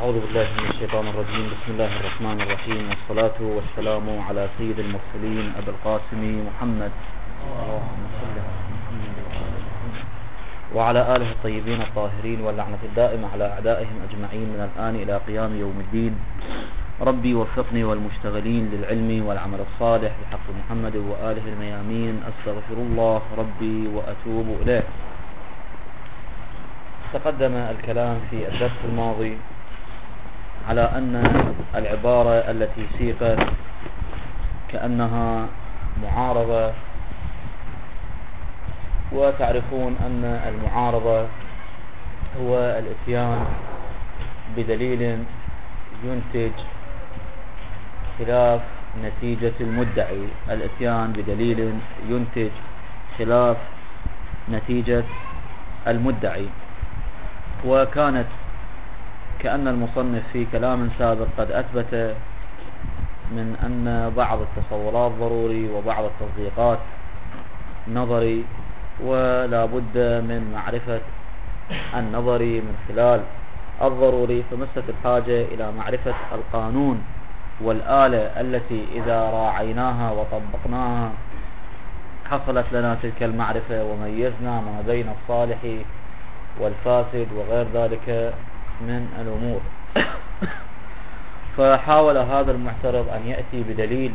أعوذ بالله من الشيطان الرجيم. بسم الله الرحمن الرحيم، والصلاة والسلام على سيد المرسلين أبي القاسم محمد وعلى آله الطيبين الطاهرين، واللعنة الدائمة على أعدائهم أجمعين من الآن إلى قيام يوم الدين. ربي وفقني والمشتغلين للعلم والعمل الصالح بحق محمد وآله الميامين. أستغفر الله ربي وأتوب إليه. تقدم الكلام في الدرس الماضي على أن العبارة التي سيقت كأنها معارضة، وتعرفون أن المعارضة هو الإتيان بدليل ينتج خلاف نتيجة المدعي، الإتيان بدليل ينتج خلاف نتيجة المدعي. وكانت كأن المصنف في كلام سابق قد أثبت من أن بعض التصورات ضروري وبعض التصديقات نظري، ولا بد من معرفة النظري من خلال الضروري، فمست الحاجة إلى معرفة القانون والآلة التي إذا راعيناها وطبقناها حصلت لنا تلك المعرفة، وميزنا ما بين الصالح والفاسد وغير ذلك من الأمور. فحاول هذا المعترض أن يأتي بدليل،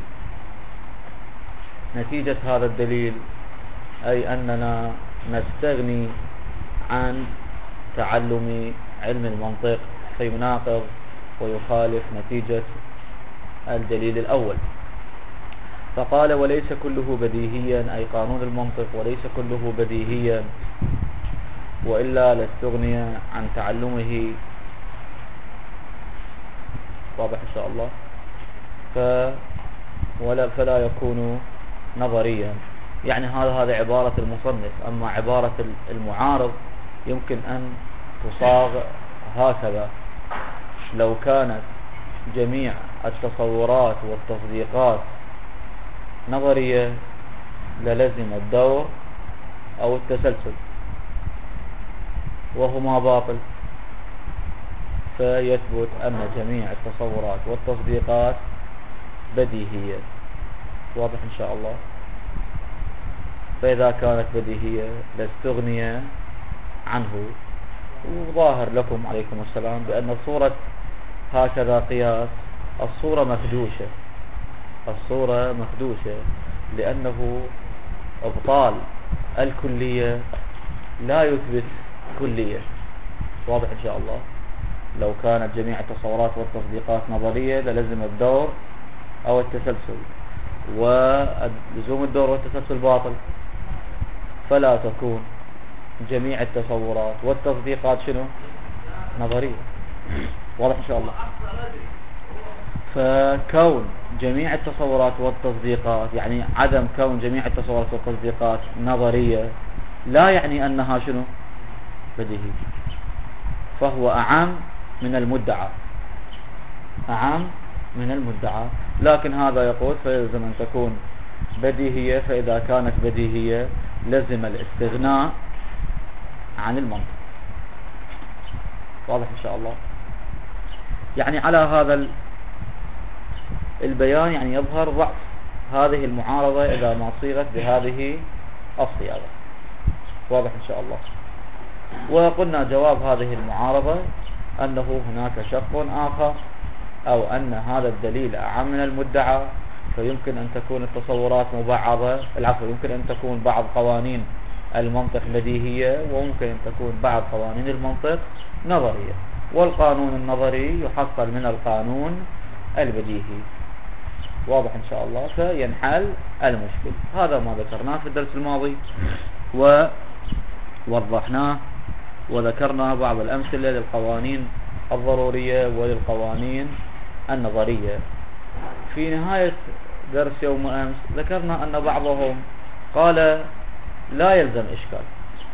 نتيجة هذا الدليل أي أننا نستغني عن تعلم علم المنطق، فيناقض ويخالف نتيجة الدليل الأول. فقال: وليس كله بديهيا، أي قانون المنطق وليس كله بديهيا، وإلا لاستغني عن تعلمه. واضح إن شاء الله. فلا يكون نظريا، يعني هذا عبارة المصنف. أما عبارة المعارض يمكن أن تصاغ هكذا: لو كانت جميع التصورات والتصديقات نظرية للزم الدور أو التسلسل، وهما باطل، فيثبت أن جميع التصورات والتصديقات بديهية. واضح إن شاء الله. فإذا كانت بديهية لاستغني عنه. وظاهر لكم عليكم السلام بأن الصورة هكذا قياس الصورة مخدوشة، لأنه إبطال الكلية لا يثبت كلية. واضح إن شاء الله. لو كانت جميع التصورات والتصديقات نظرية للزم الدور أو التسلسل، ولزوم الدور والتسلسل باطل، فلا تكون جميع التصورات والتصديقات شنو؟ نظرية. واضح إن شاء الله. فكون جميع التصورات والتصديقات، يعني عدم كون جميع التصورات والتصديقات نظرية، لا يعني أنها شنو؟ بديهي. فهو أعم من المدعى. لكن هذا يقول فيلزم أن تكون بديهية، فإذا كانت بديهية لزم الاستغناء عن المنطق. واضح إن شاء الله. يعني على هذا البيان يعني يظهر ضعف هذه المعارضة إذا ما صيغت بهذه الصياغة. واضح إن شاء الله. وقلنا جواب هذه المعارضة أنه هناك شق آخر، أو أن هذا الدليل أعم من المدعى، فيمكن أن تكون التصورات مبعضة، يمكن أن تكون بعض قوانين المنطق بديهية، وممكن أن تكون بعض قوانين المنطق نظرية، والقانون النظري يحصل من القانون البديهي. واضح إن شاء الله. فينحل المشكل. هذا ما ذكرناه في الدرس الماضي ووضحناه، وذكرنا بعض الأمثلة للقوانين الضرورية وللقوانين النظرية. في نهاية درس يوم أمس ذكرنا أن بعضهم قال لا يلزم إشكال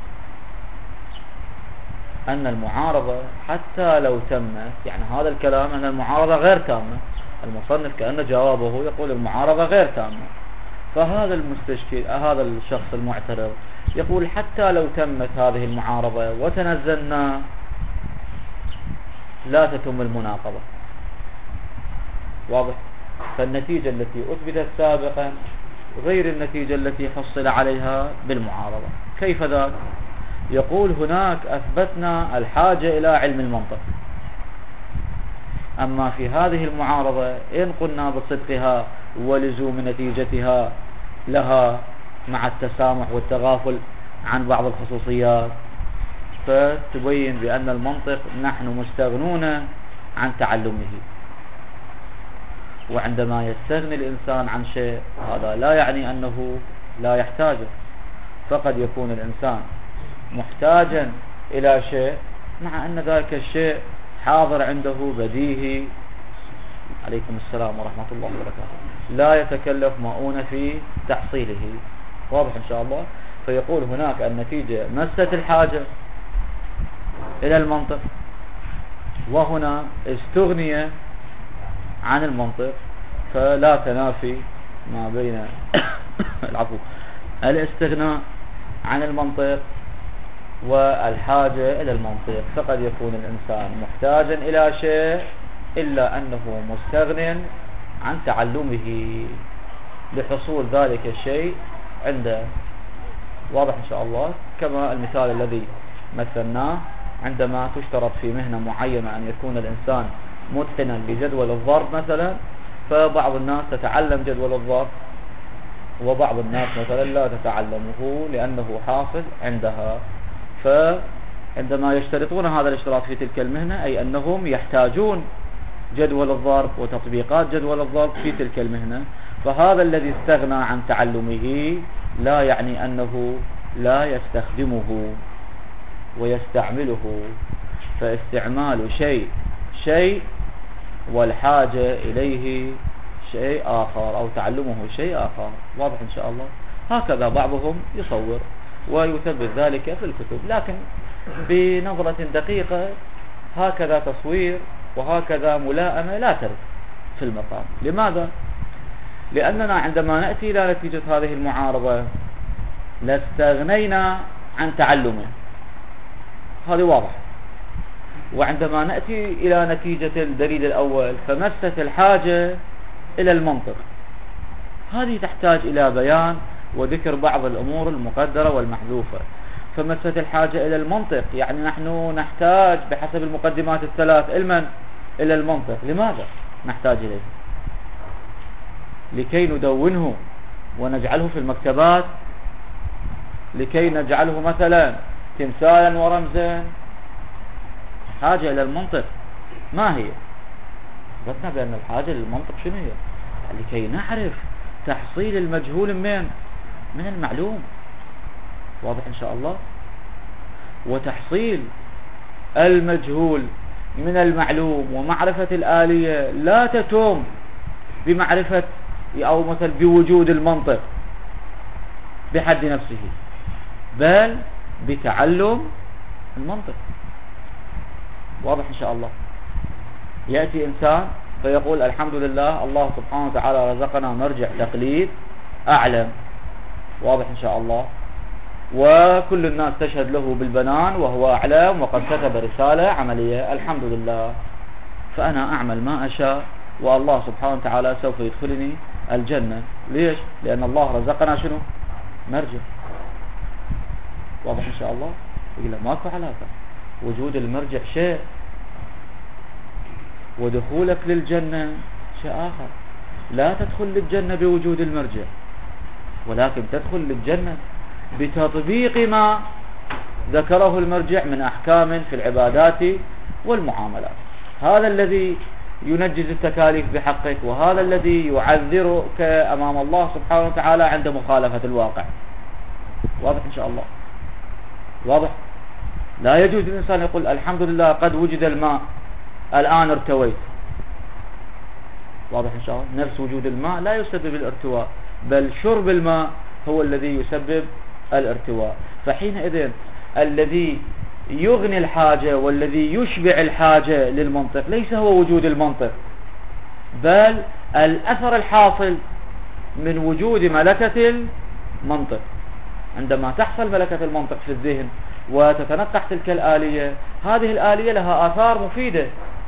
أن المعارضة حتى لو تمت، يعني هذا الكلام أن المعارضة غير تامة. المصنف كأن جوابه يقول المعارضة غير تامة، فهذا المستشكل هذا الشخص المعترض يقول حتى لو تمت هذه المعارضة وتنزلنا لا تتم المناقضة. واضح؟ فالنتيجة التي أثبتت سابقا غير النتيجة التي حصل عليها بالمعارضة. كيف ذاك؟ يقول هناك أثبتنا الحاجة إلى علم المنطق، أما في هذه المعارضة إن قلنا بصدقها ولزوم نتيجتها لها مع التسامح والتغافل عن بعض الخصوصيات، فتبين بأن المنطق نحن مستغنون عن تعلمه. وعندما يستغني الإنسان عن شيء هذا لا يعني أنه لا يحتاجه، فقد يكون الإنسان محتاجا إلى شيء مع أن ذلك الشيء حاضر عنده بديهي. عليكم السلام ورحمة الله وبركاته. لا يتكلف مؤونة في تحصيله. واضح إن شاء الله؟ فيقول هناك النتيجة مست الحاجة إلى المنطق، وهنا استغني عن المنطق، فلا تنافي ما بين العفو الاستغناء عن المنطق والحاجة إلى المنطق. فقد يكون الإنسان محتاجا إلى شيء إلا أنه مستغن عن تعلمه لحصول ذلك الشيء عنده. واضح إن شاء الله؟ كما المثال الذي مثلناه، عندما تشترط في مهنة معينة أن يكون الإنسان متقنا لجدول الضرب مثلا، فبعض الناس تتعلم جدول الضرب وبعض الناس مثلا لا تتعلمه لأنه حاصل عندها. فعندما يشترطون هذا الاشتراط في تلك المهنة أي أنهم يحتاجون جدول الضرب وتطبيقات جدول الضرب في تلك المهنة، فهذا الذي استغنى عن تعلمه لا يعني أنه لا يستخدمه ويستعمله. فاستعمال شيء والحاجة إليه شيء آخر، أو تعلمه شيء آخر. واضح إن شاء الله؟ هكذا بعضهم يصور ويثبت ذلك في الكتب، لكن بنظرة دقيقة هكذا تصوير وهكذا ملائمة لا ترد في المقام. لماذا؟ لأننا عندما نأتي إلى نتيجة هذه المعارضة لاستغنينا عن تعلمه، هذه واضح. وعندما نأتي إلى نتيجة الدليل الأول فمست الحاجة إلى المنطق، هذه تحتاج إلى بيان وذكر بعض الأمور المقدرة والمحذوفة. فمست الحاجة إلى المنطق يعني نحن نحتاج بحسب المقدمات الثلاث علما إلى المنطق. لماذا نحتاج إليه؟ لكي ندونه ونجعله في المكتبات، لكي نجعله مثلا تمثالا ورمزا. حاجة إلى المنطق ما هي؟ قلنا بأن الحاجة للمنطق شنو هي؟ لكي نعرف تحصيل المجهول من المعلوم. واضح إن شاء الله؟ وتحصيل المجهول من المعلوم ومعرفة الآلية لا تتم بمعرفة أو مثل بوجود المنطق بحد نفسه، بل بتعلم المنطق. واضح إن شاء الله؟ يأتي إنسان فيقول الحمد لله الله سبحانه وتعالى رزقنا مرجع تقليد أعلم. واضح إن شاء الله؟ وكل الناس تشهد له بالبنان وهو أعلم وقد كتب رسالة عملية، الحمد لله. فأنا أعمل ما أشاء والله سبحانه وتعالى سوف يدخلني الجنة. ليش؟ لأن الله رزقنا شنو؟ مرجع. واضح إن شاء الله؟ يقول له ماكو علاقة، وجود المرجع شيء ودخولك للجنة شيء آخر. لا تدخل للجنة بوجود المرجع، ولكن تدخل للجنة بتطبيق ما ذكره المرجع من أحكام في العبادات والمعاملات. هذا الذي ينجز التكاليف بحقك، وهذا الذي يعذرك أمام الله سبحانه وتعالى عند مخالفة الواقع. واضح إن شاء الله؟ واضح؟ لا يجوز للإنسان يقول الحمد لله قد وجد الماء الآن ارتويت. واضح إن شاء الله؟ نفس وجود الماء لا يسبب الارتواء، بل شرب الماء هو الذي يسبب الارتواء. فحينئذ الذي يغني الحاجة والذي يشبع الحاجة للمنطق ليس هو وجود المنطق، بل الأثر الحاصل من وجود ملكة المنطق. عندما تحصل ملكة المنطق في الذهن وتتنقح تلك الآلية، هذه الآلية لها آثار مفيدة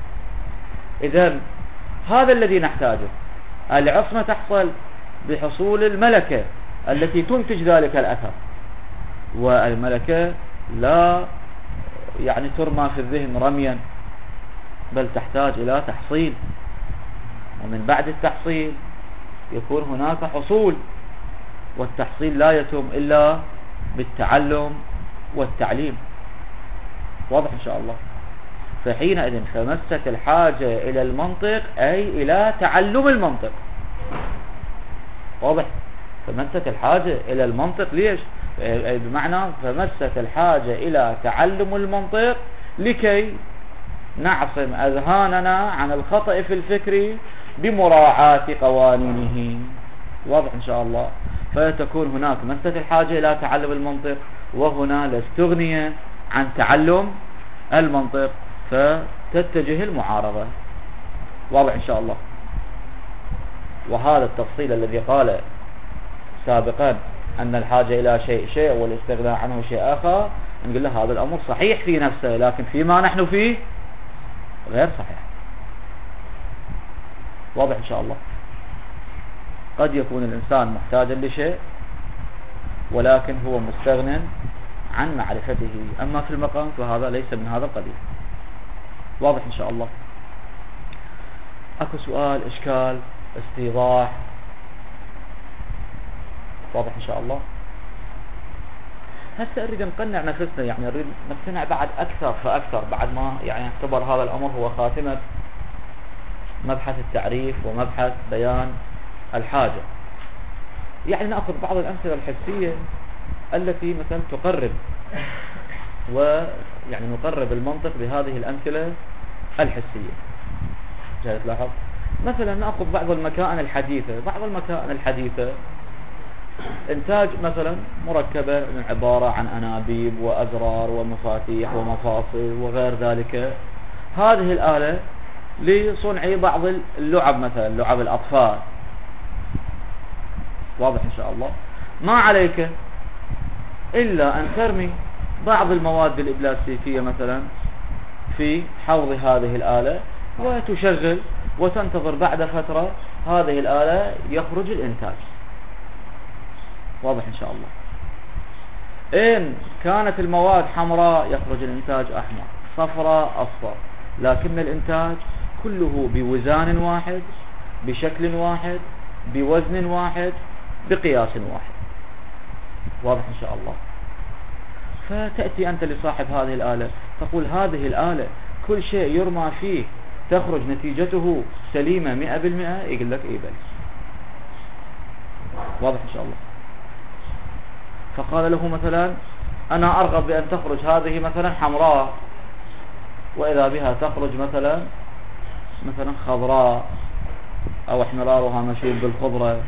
إذن هذا الذي نحتاجه. العصمة تحصل بحصول الملكة التي تنتج ذلك الأثر، والملكة لا يعني ترمى في الذهن رميا، بل تحتاج إلى تحصيل، ومن بعد التحصيل يكون هناك حصول، والتحصيل لا يتم إلا بالتعلم والتعليم. واضح إن شاء الله؟ فحينئذ فمست الحاجة إلى المنطق أي إلى تعلم المنطق. واضح؟ فمست الحاجة إلى المنطق ليش؟ أي بمعنى فمست الحاجة إلى تعلم المنطق لكي نعصم أذهاننا عن الخطأ في الفكر بمراعاة قوانينه. واضح إن شاء الله؟ فتكون هناك مست الحاجة إلى تعلم المنطق، وهنا لا استغني عن تعلم المنطق، فتتجه المعارضة. واضح إن شاء الله؟ وهذا التفصيل الذي قال سابقا أن الحاجة إلى شيء والاستغناء عنه شيء آخر، نقول له هذا الأمر صحيح في نفسه، لكن فيما نحن فيه غير صحيح. واضح إن شاء الله؟ قد يكون الإنسان محتاجا لشيء ولكن هو مستغن عن معرفته، أما في المقام فهذا ليس من هذا القبيل. واضح إن شاء الله؟ أكو سؤال، إشكال، استيضاح؟ واضح إن شاء الله؟ هسه أريد نقنع نفسنا، يعني أريد نقتنع بعد أكثر فأكثر، بعد ما يعني يعتبر هذا الأمر هو خاتمة مبحث التعريف ومبحث بيان الحاجة. يعني نأخذ بعض الأمثلة الحسية التي مثلا تقرب، ويعني نقرب المنطق بهذه الأمثلة الحسية. جاي تلاحظ مثلا نأخذ بعض المكائن الحديثة. بعض المكائن الحديثة إنتاج مثلا مركبة عبارة عن أنابيب وأزرار ومفاتيح ومفاصل وغير ذلك. هذه الآلة لصنع بعض اللعب، مثلا لعب الأطفال. واضح إن شاء الله؟ ما عليك إلا أن ترمي بعض المواد البلاستيكية مثلا في حوض هذه الآلة وتشغل، وتنتظر بعد فترة هذه الآلة يخرج الإنتاج. واضح إن شاء الله؟ إن كانت المواد حمراء يخرج الإنتاج أحمر، صفراء أصفر، لكن الإنتاج كله بوزان واحد، بشكل واحد، بوزن واحد، بقياس واحد. واضح إن شاء الله؟ فتأتي أنت لصاحب هذه الآلة تقول هذه الآلة كل شيء يرمى فيه تخرج نتيجته سليمة 100%، يقول لك إيه بل. واضح إن شاء الله؟ فقال له مثلا أنا أرغب بأن تخرج هذه مثلا حمراء، وإذا بها تخرج مثلا خضراء أو احمرارها مشوب بالخضرة.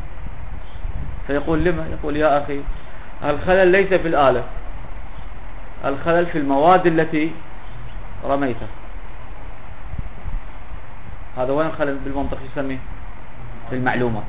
فيقول لما؟ يقول يا أخي الخلل ليس في الآلة، الخلل في المواد التي رميتها. هذا وين الخلل بالمنطق يسميه؟ في المعلومات.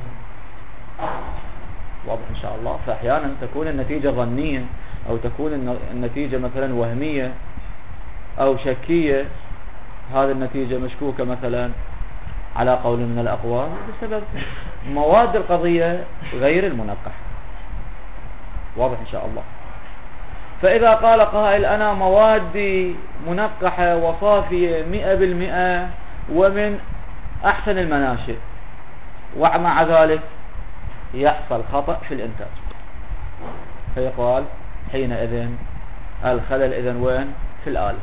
واضح إن شاء الله؟ فأحيانا تكون النتيجة ظنية، أو تكون النتيجة مثلا وهمية أو شكية. هذه النتيجة مشكوكة مثلا على قول من الأقوال بسبب مواد القضية غير المنقحة. واضح إن شاء الله؟ فإذا قال قائل أنا موادي منقحة وصافية 100% ومن أحسن المناشئ، ومع ذلك يحصل خطأ في الإنتاج، فيقال حينئذ الخلل إذن وين؟ في الآلة.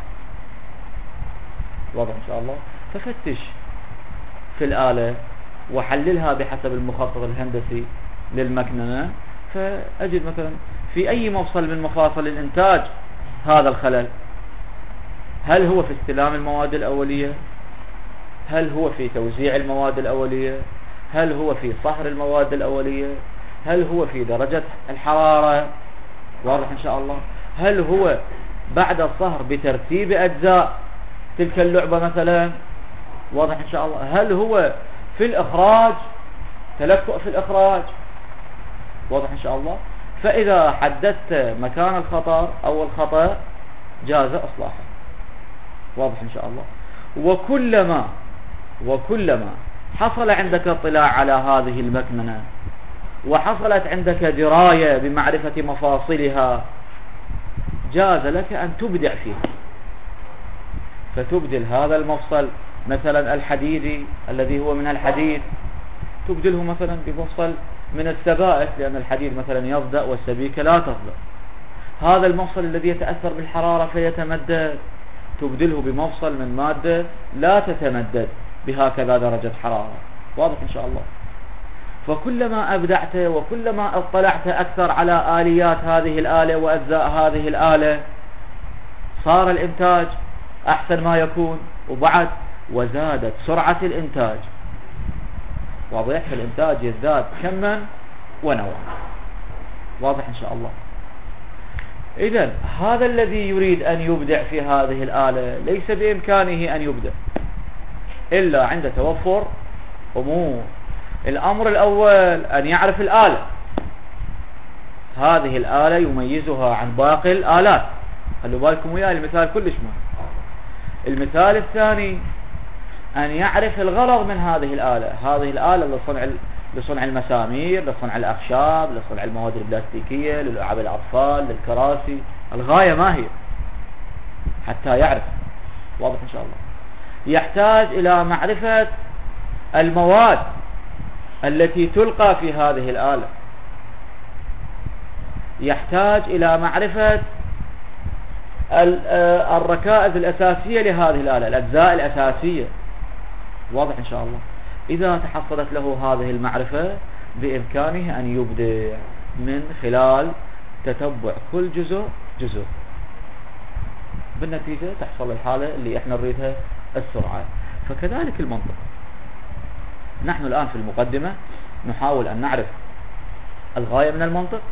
واضح إن شاء الله؟ ففتش في الآلة وحللها بحسب المخطط الهندسي للمكننة، فأجد مثلا في أي مفصل من مفاصل الإنتاج هذا الخلل. هل هو في استلام المواد الأولية؟ هل هو في توزيع المواد الأولية؟ هل هو في صهر المواد الأولية؟ هل هو في درجة الحرارة؟ واضح إن شاء الله؟ هل هو بعد الصهر بترتيب أجزاء تلك اللعبة مثلا؟ واضح إن شاء الله؟ هل هو في الإخراج، تلكؤ في الإخراج؟ واضح إن شاء الله؟ فإذا حددت مكان الخطر أو الخطأ جاز إصلاحه. واضح إن شاء الله؟ وكلما وكلما حصل عندك اطلاع على هذه المكمنة وحصلت عندك دراية بمعرفة مفاصلها جاز لك أن تبدع فيها، فتبدل هذا المفصل مثلا الحديدي الذي هو من الحديد تبدله مثلا بمفصل من السبائك، لأن الحديد مثلا يصدأ والسبيكة لا تصدأ. هذا المفصل الذي يتأثر بالحرارة فيتمدد تبدله بمفصل من مادة لا تتمدد بهكذا درجة حرارة. واضح إن شاء الله؟ فكلما أبدعت وكلما اطلعت أكثر على آليات هذه الآلة وأجزاء هذه الآلة صار الإنتاج أحسن ما يكون، وبعد وزادت سرعة الإنتاج. واضح؟ الإنتاج يزداد كما ونوعا. واضح إن شاء الله؟ إذن هذا الذي يريد أن يبدع في هذه الآلة ليس بإمكانه أن يبدع إلا عند توفر أمور. الأمر الأول أن يعرف الآلة، هذه الآلة يميزها عن باقي الآلات. خلوا بالكم وياي المثال كلش مهم. المثال الثاني أن يعرف الغرض من هذه الآلة. هذه الآلة لصنع المسامير، لصنع الأخشاب، لصنع المواد البلاستيكية، للعاب الأطفال، للكراسي. الغاية ما هي؟ حتى يعرف. واضح إن شاء الله؟ يحتاج إلى معرفة المواد التي تلقى في هذه الآلة، يحتاج إلى معرفة الركائز الأساسية لهذه الآلة، الأجزاء الأساسية. واضح إن شاء الله؟ إذا تحصلت له هذه المعرفة بإمكانه أن يبدع من خلال تتبع كل جزء. بالنتيجة تحصل الحالة اللي احنا نريدها، السرعة. فكذلك المنطق. نحن الآن في المقدمة نحاول أن نعرف الغاية من المنطق،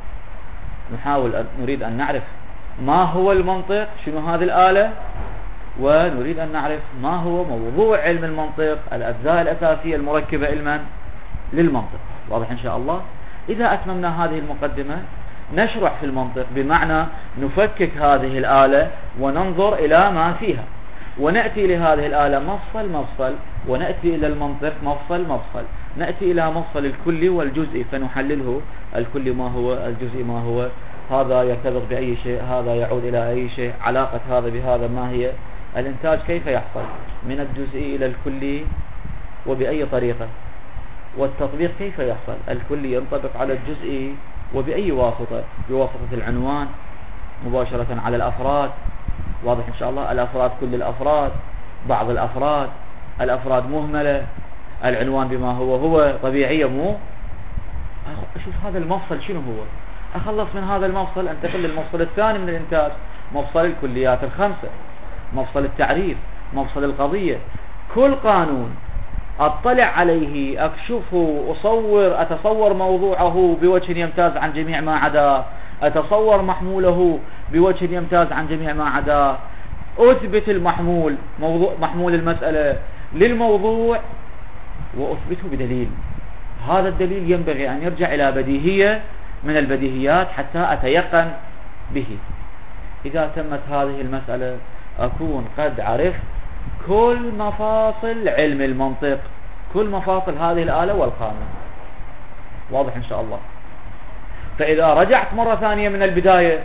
نريد أن نعرف ما هو المنطق، شنو هذه الآلة، ونريد أن نعرف ما هو موضوع علم المنطق، الأجزاء الأساسية المركبة علما للمنطق. واضح إن شاء الله؟ إذا أتممنا هذه المقدمة نشرح في المنطق، بمعنى نفكك هذه الآلة وننظر إلى ما فيها، ونأتي لهذه الآلة مفصل، ونأتي إلى المنطق مفصل، نأتي إلى مفصل الكلي والجزئي فنحلله. الكلي ما هو، الجزئي ما هو، هذا يرتبط بأي شيء، هذا يعود إلى أي شيء، علاقة هذا بهذا ما هي، الإنتاج كيف يحصل من الجزئي إلى الكلي وبأي طريقة، والتطبيق كيف يحصل، الكلي ينطبق على الجزئي وبأي واسطة، بواسطة العنوان مباشرة على الأفراد. واضح إن شاء الله؟ الأفراد، كل الأفراد، بعض الأفراد مهملة، العنوان بما هو طبيعية، مو أشوف هذا المفصل شنو هو، أخلص من هذا المفصل أنتقل للمفصل الثاني من الإنتاج، مفصل الكليات الخمسة، مفصل التعريف، مفصل القضية. كل قانون أطلع عليه، أكشفه، أتصور موضوعه بوجه يمتاز عن جميع ما عدا، أتصور محموله بوجه يمتاز عن جميع ما عدا، أثبت المحمول، محمول المسألة للموضوع، وأثبته بدليل. هذا الدليل ينبغي أن يرجع إلى بديهية من البديهيات حتى أتيقن به. إذا تمت هذه المسألة أكون قد عرفت كل مفاصل علم المنطق، كل مفاصل هذه الآلة والقانون. واضح إن شاء الله؟ فإذا رجعت مرة ثانية من البداية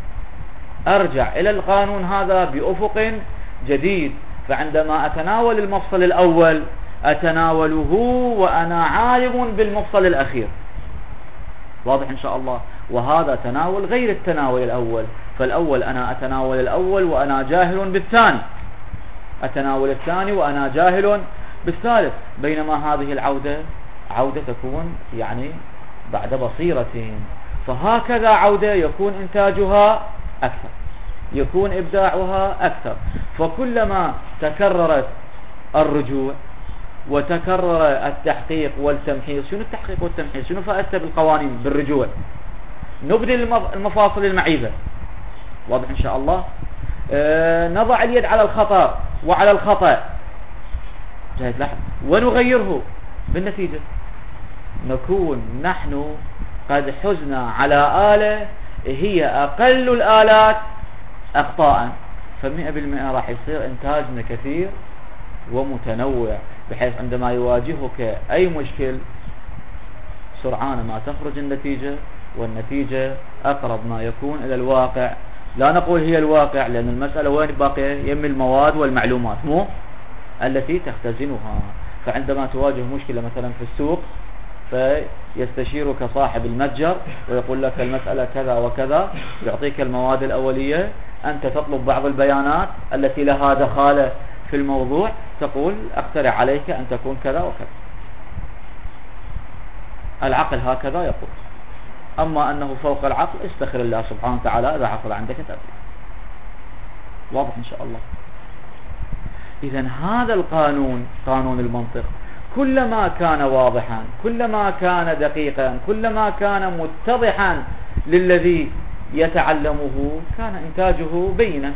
أرجع إلى القانون هذا بأفق جديد، فعندما أتناول المفصل الأول أتناوله وأنا عالم بالمفصل الأخير. واضح إن شاء الله؟ وهذا تناول غير التناول الأول، فالأول أنا أتناول الأول وأنا جاهل بالثاني، أتناول الثاني وأنا جاهل بالثالث، بينما هذه عودة تكون يعني بعد بصيرة. فهكذا عودة يكون إنتاجها أكثر، يكون إبداعها أكثر. فكلما تكررت الرجوع وتكرر التحقيق والتمحيص. شنو التحقيق والتمحيص؟ شنو فائدته بالقوانين بالرجوع؟ نبدل المفاصل المعيبة. واضح إن شاء الله؟ نضع اليد على الخطأ وعلى الخطأ، جاهز لحظة، ونغيره. بالنتيجة نكون نحن قد حزنا على آلة هي أقل الآلات أخطاء، ف100% راح يصير إنتاجنا كثير ومتنوع، بحيث عندما يواجهك أي مشكل سرعان ما تخرج النتيجة، والنتيجة أقرب ما يكون إلى الواقع. لا نقول هي الواقع، لأن المسألة وين باقية؟ يم المواد والمعلومات مو التي تختزنها. فعندما تواجه مشكلة مثلا في السوق فيستشيرك صاحب المتجر ويقول لك المسألة كذا وكذا، يعطيك المواد الأولية، أنت تطلب بعض البيانات التي لها دخالة في الموضوع، تقول أقترح عليك أن تكون كذا وكذا. العقل هكذا يقول. أما أنه فوق العقل استخر الله سبحانه وتعالى إذا حصل عندك تأثير. واضح إن شاء الله. إذن هذا القانون، قانون المنطق، كلما كان واضحا، كلما كان دقيقا، كلما كان متضحا للذي يتعلمه، كان إنتاجه بينا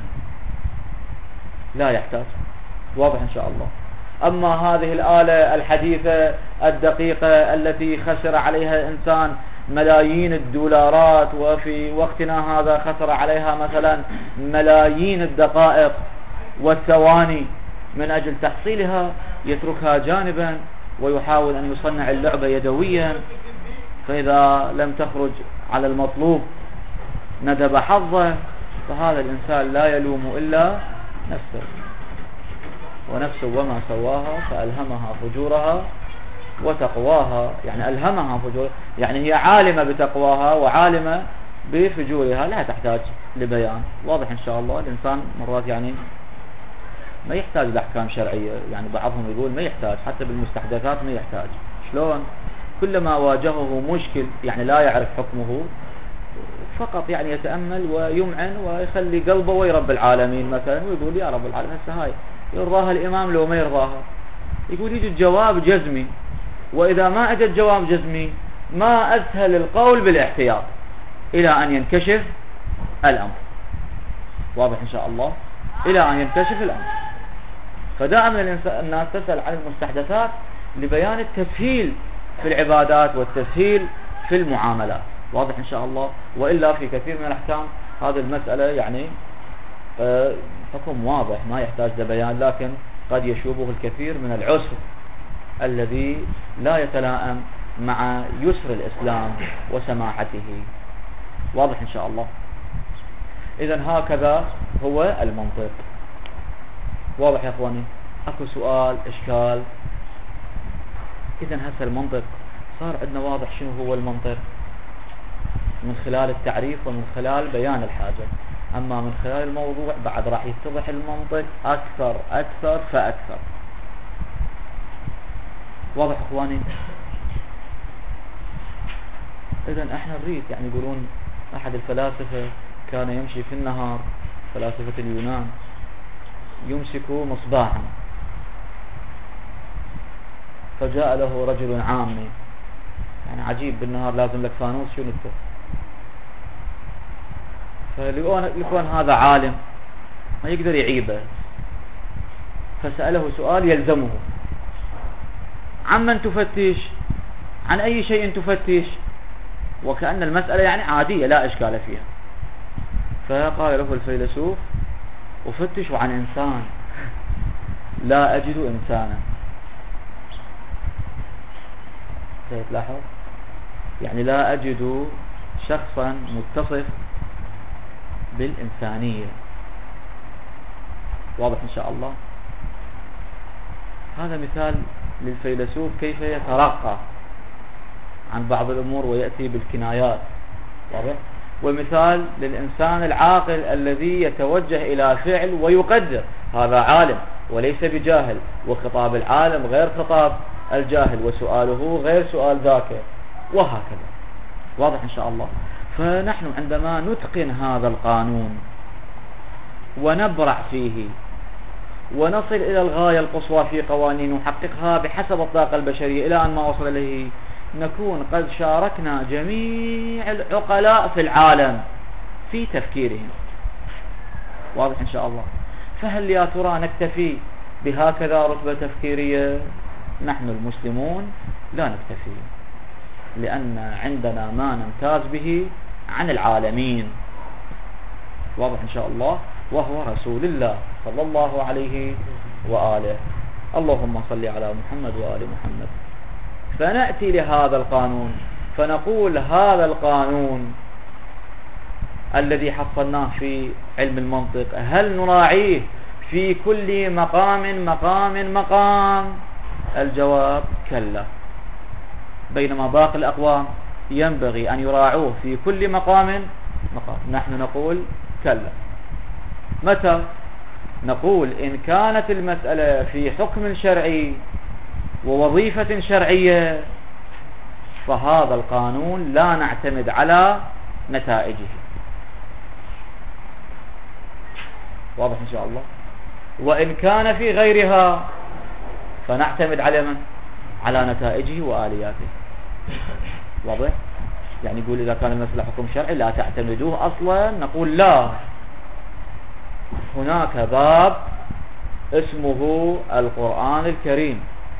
لا يحتاج. واضح إن شاء الله. أما هذه الآلة الحديثة الدقيقة التي خسر عليها الإنسان ملايين الدولارات، وفي وقتنا هذا خسر عليها مثلا ملايين الدقائق والثواني من أجل تحصيلها، يتركها جانبا ويحاول أن يصنع اللعبة يدويا، فإذا لم تخرج على المطلوب ندب حظه. فهذا الإنسان لا يلوم إلا نفسه، ونفسه وما سواها فألهمها فجورها وتقواها. يعني ألهمها فجورها، يعني هي عالمة بتقواها وعالمة بفجورها، لا تحتاج لبيان. واضح إن شاء الله. الإنسان مرات يعني ما يحتاج لأحكام شرعية، يعني بعضهم يقول ما يحتاج، حتى بالمستحدثات ما يحتاج. شلون؟ كلما واجهه مشكل يعني لا يعرف حكمه، فقط يعني يتأمل ويمعن ويخلي قلبه ويا رب العالمين مثلا، ويقول يا رب العالمين هسه هاي يرضاها الإمام لو ما يرضاها، يقول يجي الجواب جزمي. وإذا ما أجى الجواب جزمي ما أسهل القول بالاحتياط إلى أن ينكشف الأمر. واضح إن شاء الله. إلى أن ينكشف الأمر. فدائما الناس تسأل عن المستحدثات لبيان التسهيل في العبادات والتسهيل في المعاملات. واضح إن شاء الله. وإلا في كثير من الأحكام هذه المسألة يعني حكم واضح ما يحتاج لبيان، لكن قد يشوبه الكثير من العسر الذي لا يتلائم مع يسر الإسلام وسماحته. واضح إن شاء الله. إذن هكذا هو المنطق. واضح يا أخواني؟ أكو سؤال إشكال؟ إذن هسه المنطق صار عندنا واضح شنو هو المنطق من خلال التعريف ومن خلال بيان الحاجة. أما من خلال الموضوع بعد راح يتضح المنطق أكثر فأكثر. واضح أخواني؟ إذن احنا نريد يعني يقولون أحد الفلاسفة كان يمشي في النهار، فلاسفة اليونان، يمسك مصباحا، فجاء له رجل عامي، يعني عجيب بالنهار لازم لك فانوس شو نكتب، فلكون هذا عالم ما يقدر يعيبه، فسأله سؤال يلزمه: عمن تفتش؟ عن أي شيء تفتش؟ وكأن المسألة يعني عادية لا إشكال فيها. فقال له الفيلسوف: أفتش عن إنسان لا أجد إنسانا. تلاحظ يعني لا أجد شخصا متصف بالإنسانية. واضح إن شاء الله. هذا مثال للفيلسوف كيف يترقى عن بعض الأمور ويأتي بالكنايات. واضح. ومثال للإنسان العاقل الذي يتوجه إلى فعل ويقدر هذا عالم وليس بجاهل، وخطاب العالم غير خطاب الجاهل، وسؤاله غير سؤال ذاك، وهكذا. واضح إن شاء الله. فنحن عندما نتقن هذا القانون ونبرع فيه ونصل إلى الغاية القصوى في قوانين نحققها بحسب الطاقة البشرية إلى أن ما وصل إليه، نكون قد شاركنا جميع العقلاء في العالم في تفكيرهم. واضح إن شاء الله. فهل يا ترى نكتفي بهكذا رتبة تفكيرية؟ نحن المسلمون لا نكتفي، لأن عندنا ما نمتاز به عن العالمين. واضح إن شاء الله. وهو رسول الله صلى الله عليه وآله اللهم صل على محمد وآل محمد. فنأتي لهذا القانون فنقول هذا القانون الذي حصلناه في علم المنطق هل نراعيه في كل مقام؟ الجواب كلا، بينما باقي الأقوام ينبغي أن يراعوه في كل مقام. نحن نقول كلا. متى؟ نقول إن كانت المسألة في حكم شرعي ووظيفة شرعية فهذا القانون لا نعتمد على نتائجه. واضح إن شاء الله. وإن كان في غيرها فنعتمد على من؟ على نتائجه وآلياته. واضح؟ يعني يقول إذا كان المسألة حكم شرعي لا تعتمدوه أصلا، نقول لا، هناك باب اسمه القرآن الكريم.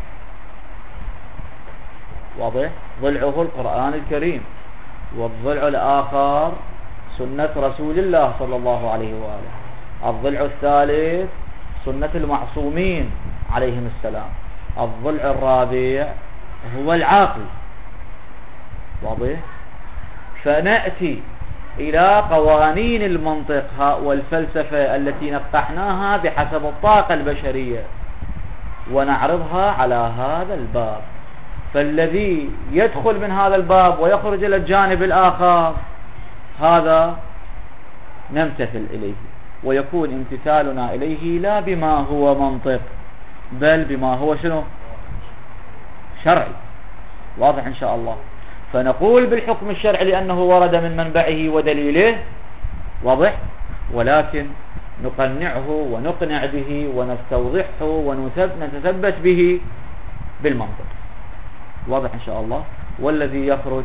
واضح؟ ضلعه القرآن الكريم، والضلع الآخر سنة رسول الله صلى الله عليه وآله. الضلع الثالث سنة المعصومين عليهم السلام. الضلع الرابع هو العقل. واضح؟ فنأتي إلى قوانين المنطق والفلسفة التي نقحناها بحسب الطاقة البشرية ونعرضها على هذا الباب. فالذي يدخل من هذا الباب ويخرج إلى الجانب الآخر هذا نمتثل إليه، ويكون امتثالنا إليه لا بما هو منطق بل بما هو شنو؟ شرعي. واضح إن شاء الله. فنقول بالحكم الشرعي لأنه ورد من منبعه ودليله. واضح؟ ولكن نقنعه ونقنع به ونستوضحه ونتثبت به بالمنطق. واضح إن شاء الله. والذي يخرج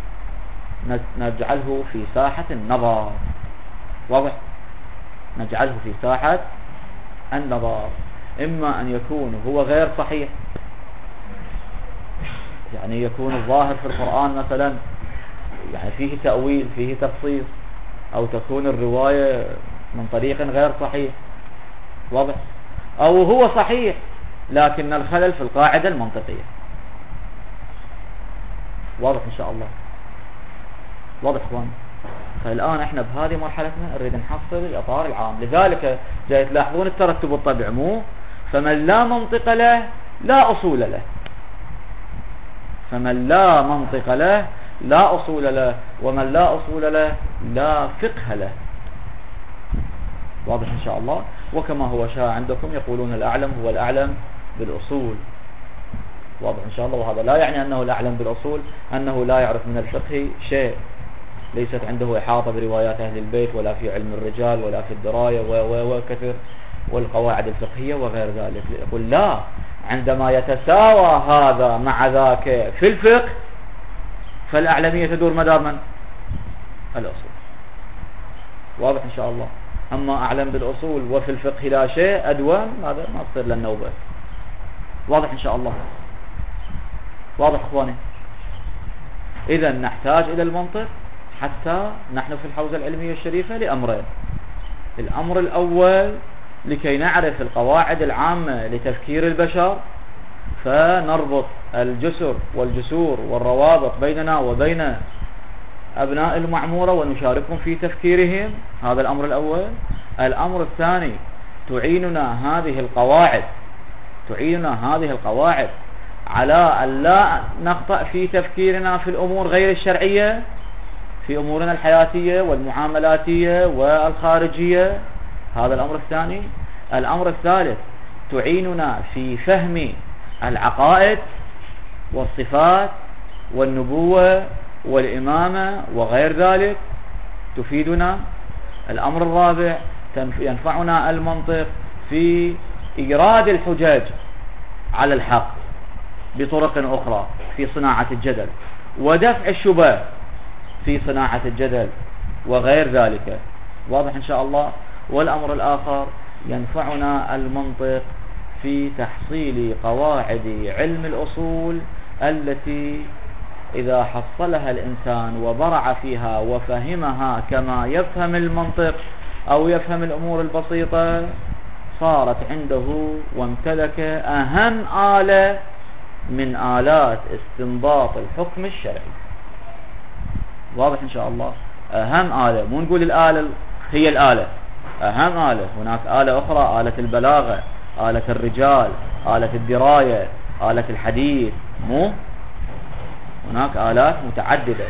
نجعله في ساحة النظر. واضح؟ نجعله في ساحة النظر. إما أن يكون هو غير صحيح، يعني يكون الظاهر في القرآن مثلا يعني فيه تأويل فيه تفصيل، أو تكون الرواية من طريق غير صحيح. واضح؟ أو هو صحيح لكن الخلل في القاعدة المنطقية. واضح إن شاء الله. واضح إخوان؟ فالآن احنا بهذه مرحلتنا نريد نحصل الإطار العام. لذلك جاي تلاحظون الترتب الطبع مو فمن لا منطق له لا أصول له، فمن لا منطق له لا أصول له، ومن لا أصول له لا فقه له. واضح إن شاء الله. وكما هو شاء عندكم يقولون الأعلم هو الأعلم بالأصول. واضح إن شاء الله. وهذا لا يعني أنه الأعلم بالأصول أنه لا يعرف من الفقه شيء، ليست عنده إحاطة بروايات أهل البيت ولا في علم الرجال ولا في الدراية وكثر والقواعد الفقهية وغير ذلك. يقول لا، عندما يتساوى هذا مع ذاك في الفقه فالأعلمية تدور مدار من؟ الأصول. واضح إن شاء الله. أما أعلم بالأصول وفي الفقه لا شيء أدوم، هذا ما تصير للنوبة. واضح إن شاء الله. واضح إخواني. إذا نحتاج إلى المنطق حتى نحن في الحوزة العلمية الشريفة لأمرين. الأمر الأول لكي نعرف القواعد العامة لتفكير البشر، فنربط الجسر والجسور والروابط بيننا وبين أبناء المعمورة ونشاركهم في تفكيرهم. هذا الأمر الأول. الأمر الثاني تعيننا هذه القواعد على أن لا نخطأ في تفكيرنا في الأمور غير الشرعية، في أمورنا الحياتية والمعاملاتية والخارجية. هذا الأمر الثاني. الأمر الثالث تعيننا في فهم العقائد والصفات والنبوة والإمامة وغير ذلك، تفيدنا. الأمر الرابع ينفعنا المنطق في إيراد الحجج على الحق بطرق أخرى في صناعة الجدل، ودفع الشبه في صناعة الجدل وغير ذلك. واضح إن شاء الله. والأمر الآخر ينفعنا المنطق في تحصيل قواعد علم الأصول التي إذا حصلها الإنسان وبرع فيها وفهمها كما يفهم المنطق أو يفهم الأمور البسيطة صارت عنده وامتلك أهم آلة من آلات استنباط الحكم الشرعي. واضح إن شاء الله؟ أهم آلة، مو نقول الآلة هي الآلة، أهم آلة. هناك آلة أخرى، آلة البلاغة، آلة الرجال، آلة الدراية، آلة الحديث، مو هناك آلات متعددة.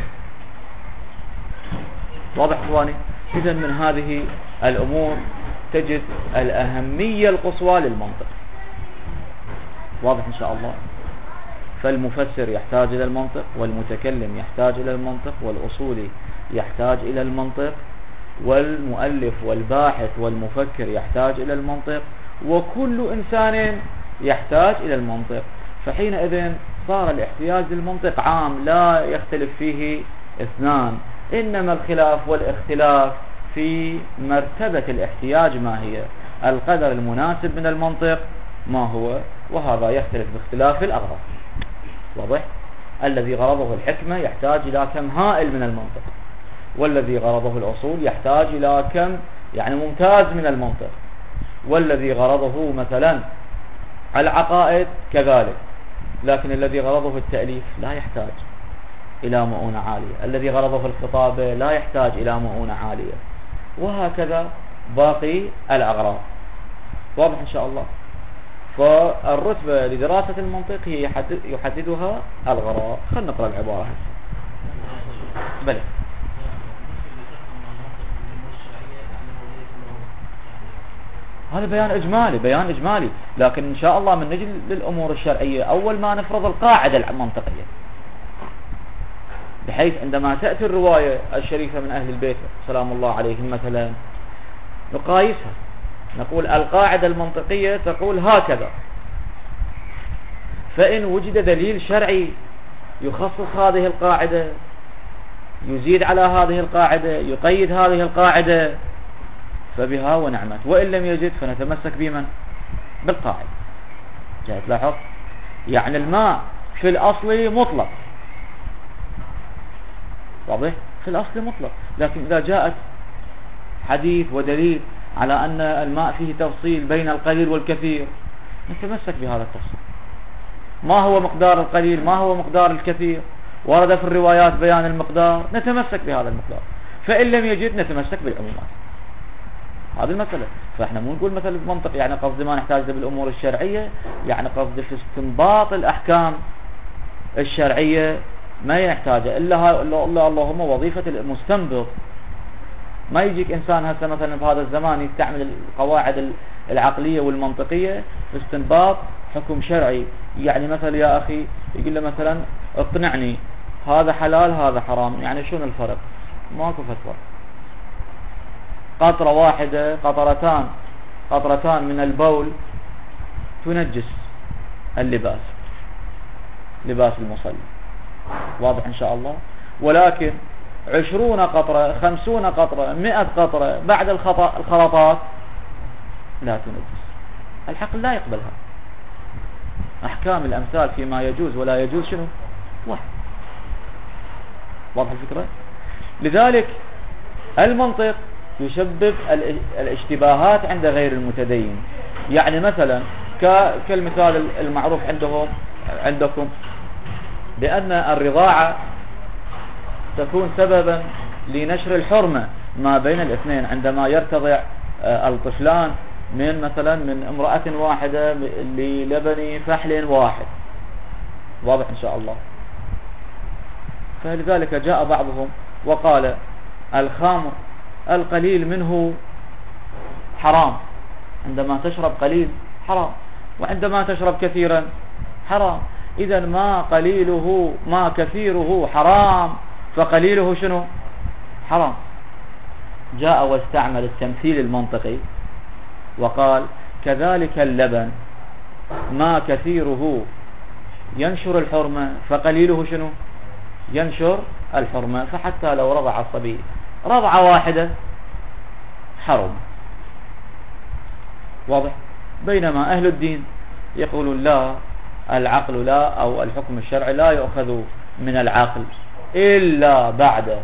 واضح إخواني؟ إذا من هذه الأمور تجد الأهمية القصوى للمنطق. واضح إن شاء الله؟ فالمفسر يحتاج إلى المنطق، والمتكلم يحتاج إلى المنطق، والأصولي يحتاج إلى المنطق، والمؤلف والباحث والمفكر يحتاج إلى المنطق، وكل إنسان يحتاج إلى المنطق. فحينئذ صار الاحتياج للمنطق عام لا يختلف فيه اثنان، إنما الخلاف والاختلاف في مرتبة الاحتياج ما هي، القدر المناسب من المنطق ما هو، وهذا يختلف باختلاف الأغراض. واضح؟ الذي غرضه الحكمة يحتاج إلى كم هائل من المنطق، والذي غرضه الأصول يحتاج إلى كم يعني ممتاز من المنطق، والذي غرضه مثلا العقائد كذلك، لكن الذي غرضه التأليف لا يحتاج إلى مؤونة عالية، الذي غرضه الخطابة لا يحتاج إلى مؤونة عالية، وهكذا باقي الأغراض. واضح إن شاء الله؟ فالرتبة لدراسة المنطق هي يحددها الغراض. خلنا نقرأ العبارة هسه. بلى هذا بيان إجمالي، بيان إجمالي، لكن إن شاء الله من نجي للأمور الشرعية أول ما نفرض القاعدة المنطقية، بحيث عندما تأتي الرواية الشريفة من أهل البيت سلام الله عليهم مثلا نقايسها، نقول القاعدة المنطقية تقول هكذا، فإن وجد دليل شرعي يخصص هذه القاعدة، يزيد على هذه القاعدة، يقيد هذه القاعدة، فبها ونعمت، وإن لم يجد فنتمسك بمن؟ بالقاعدة. جاء تلاحظ يعني الماء في الأصل مطلق، واضح؟ في الأصل مطلق، لكن إذا جاءت حديث ودليل على أن الماء فيه تفصيل بين القليل والكثير نتمسك بهذا التفصيل. ما هو مقدار القليل، ما هو مقدار الكثير، ورد في الروايات بيان المقدار، نتمسك بهذا المقدار، فإن لم يجد نتمسك بالعمومات. هذه المسألة. فإحنا مو نقول مثلا بمنطق يعني قصد ما نحتاج بالأمور الشرعية، يعني قصد في استنباط الأحكام الشرعية ما يحتاج إلا اللهم وظيفة المستنبط. ما يجيك إنسان هسه مثلا في هذا الزمان يستعمل القواعد العقلية والمنطقية في استنباط حكم شرعي، يعني مثلا يا أخي يقول له مثلا اقنعني هذا حلال هذا حرام، يعني شنو الفرق؟ ماكو فرق. قطرة واحدة، قطرتان من البول تنجس اللباس، لباس المصلي. واضح إن شاء الله؟ ولكن 20 قطرة، 50 قطرة، 100 قطرة بعد الخلطات لا تنجس. الحق لا يقبلها. أحكام الأمثال فيما يجوز ولا يجوز شنو؟ واحد. واضح الفكرة؟ لذلك المنطق يسبب الاشتباهات عند غير المتدين. يعني مثلا كالمثال المعروف عندكم بأن الرضاعة تكون سببا لنشر الحرمة ما بين الاثنين عندما يرتضع الطفلان من امرأة واحدة للبن فحل واحد. واضح إن شاء الله؟ فلذلك جاء بعضهم وقال الخمر القليل منه حرام، عندما تشرب قليل حرام، وعندما تشرب كثيرا حرام. إذا ما كثيره حرام، فقليله شنو؟ حرام. جاء واستعمل التمثيل المنطقي وقال كذلك اللبن ما كثيره ينشر الحرمة، فقليله شنو؟ ينشر الحرمة، فحتى لو رضع الصبي رضعة واحدة حرم. واضح؟ بينما أهل الدين يقولون لا، العقل لا، أو الحكم الشرعي لا يؤخذ من العقل إلا بعد